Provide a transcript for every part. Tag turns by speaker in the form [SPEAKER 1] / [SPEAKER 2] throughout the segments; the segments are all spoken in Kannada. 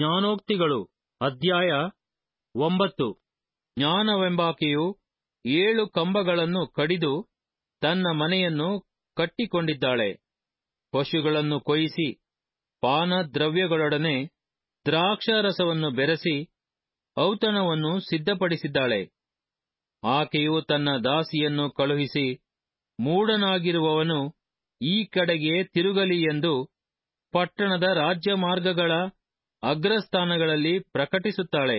[SPEAKER 1] ಜ್ಞಾನೋಕ್ತಿಗಳು ಅಧ್ಯಾಯ 9. ಜ್ಞಾನವೆಂಬಾಕೆಯು 7 ಕಂಬಗಳನ್ನು ಕಡಿದು ತನ್ನ ಮನೆಯನ್ನು ಕಟ್ಟಿಕೊಂಡಿದ್ದಾಳೆ. ಪಶುಗಳನ್ನು ಕೊಯಿಸಿ ಪಾನದ್ರವ್ಯಗಳೊಡನೆ ದ್ರಾಕ್ಷಾರಸವನ್ನು ಬೆರೆಸಿ ಔತಣವನ್ನು ಸಿದ್ಧಪಡಿಸಿದ್ದಾಳೆ. ಆಕೆಯು ತನ್ನ ದಾಸಿಯನ್ನು ಕಳುಹಿಸಿ, ಮೂಢನಾಗಿರುವವನು ಈ ಕಡೆಗೆ ತಿರುಗಲಿ ಎಂದು ಪಟ್ಟಣದ ರಾಜ್ಯಮಾರ್ಗಗಳ ಅಗ್ರಸ್ಥಾನಗಳಲ್ಲಿ ಪ್ರಕಟಿಸುತ್ತಾಳೆ.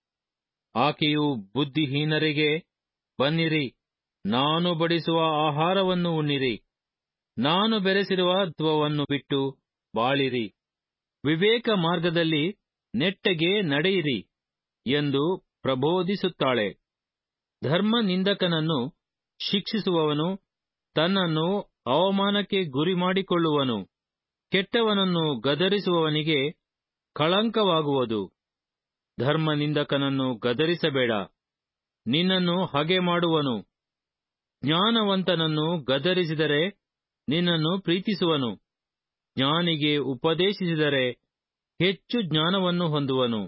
[SPEAKER 1] ಆಕೆಯು ಬುದ್ಧಿಹೀನರಿಗೆ, ಬನ್ನಿರಿ, ನಾನು ಬಡಿಸುವ ಆಹಾರವನ್ನು ಉಣ್ಣಿರಿ, ನಾನು ಬೆರೆಸಿರುವ ತ್ವವನ್ನು ಬಿಟ್ಟು ಬಾಳಿರಿ, ವಿವೇಕ ಮಾರ್ಗದಲ್ಲಿ ನೆಟ್ಟಗೆ ನಡೆಯಿರಿ ಎಂದು ಪ್ರಬೋಧಿಸುತ್ತಾಳೆ. ಧರ್ಮನಿಂದಕನನ್ನು ಶಿಕ್ಷಿಸುವವನು ತನ್ನನ್ನು ಅವಮಾನಕ್ಕೆ ಗುರಿಮಾಡಿಕೊಳ್ಳುವನು. ಕೆಟ್ಟವನನ್ನು ಗದರಿಸುವವನಿಗೆ ಕಳಂಕವಾಗುವುದು. ಧರ್ಮನಿಂದಕನನ್ನು ಗದರಿಸಬೇಡ, ನಿನ್ನನ್ನು ಹಗೆ ಮಾಡುವನು. ಜ್ಞಾನವಂತನನ್ನು ಗದರಿಸಿದರೆ ನಿನ್ನನ್ನು ಪ್ರೀತಿಸುವನು. ಜ್ಞಾನಿಗೆ ಉಪದೇಶಿಸಿದರೆ ಹೆಚ್ಚು ಜ್ಞಾನವನ್ನು ಹೊಂದುವನು.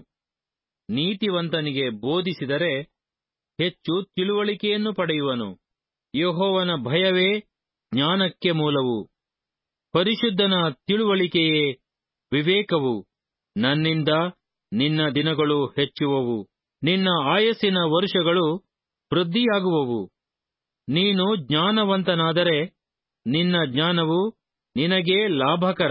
[SPEAKER 1] ನೀತಿವಂತನಿಗೆ ಬೋಧಿಸಿದರೆ ಹೆಚ್ಚು ತಿಳುವಳಿಕೆಯನ್ನು ಪಡೆಯುವನು. ಯೆಹೋವನ ಭಯವೇ ಜ್ಞಾನಕ್ಕೆ ಮೂಲವು, ಪರಿಶುದ್ಧನ ತಿಳುವಳಿಕೆಯೇ ವಿವೇಕವು. ನನ್ನಿಂದ ನಿನ್ನ ದಿನಗಳು ಹೆಚ್ಚುವವು, ನಿನ್ನ ಆಯಸ್ಸಿನ ವರುಷಗಳು ವೃದ್ಧಿಯಾಗುವವು. ನೀನು ಜ್ಞಾನವಂತನಾದರೆ ನಿನ್ನ ಜ್ಞಾನವು ನಿನಗೆ ಲಾಭಕರ.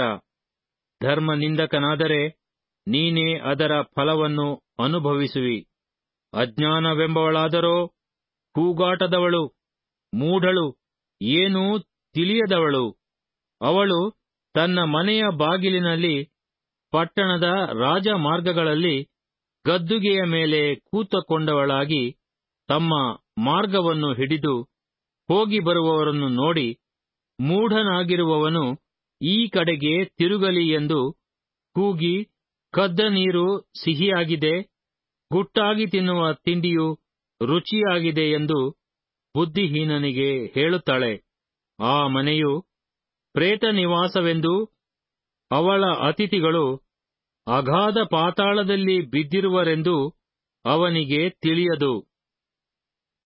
[SPEAKER 1] ಧರ್ಮನಿಂದಕನಾದರೆ ನೀನೇ ಅದರ ಫಲವನ್ನು ಅನುಭವಿಸುವಿ. ಅಜ್ಞಾನವೆಂಬವಳಾದರೋ ಕೂಗಾಟದವಳು, ಮೂಢಳು, ಏನೂ ತಿಳಿಯದವಳು. ಅವಳು ತನ್ನ ಮನೆಯ ಬಾಗಿಲಿನಲ್ಲಿ, ಪಟ್ಟಣದ ರಾಜಮಾರ್ಗಗಳಲ್ಲಿ ಗದ್ದುಗೆಯ ಮೇಲೆ ಕೂತುಕೊಂಡವಳಾಗಿ ತಮ್ಮ ಮಾರ್ಗವನ್ನು ಹಿಡಿದು ಹೋಗಿ ಬರುವವರನ್ನು ನೋಡಿ, ಮೂಢನಾಗಿರುವವನು ಈ ಕಡೆಗೆ ತಿರುಗಲಿ ಎಂದು ಕೂಗಿ, ಕದ್ದ ನೀರು ಸಿಹಿಯಾಗಿದೆ, ಗುಟ್ಟಾಗಿ ತಿನ್ನುವ ತಿಂಡಿಯು ರುಚಿಯಾಗಿದೆ ಎಂದು ಬುದ್ಧಿಹೀನನಿಗೆ ಹೇಳುತ್ತಾಳೆ. ಆ ಮನೆಯು ಪ್ರೇತ ನಿವಾಸವೆಂದೂ ಅವಳ ಅತಿಥಿಗಳು ಅಗಾಧ ಪಾತಾಳದಲ್ಲಿ ಬಿದ್ದಿರುವರೆಂದೂ ಅವನಿಗೆ ತಿಳಿಯದು.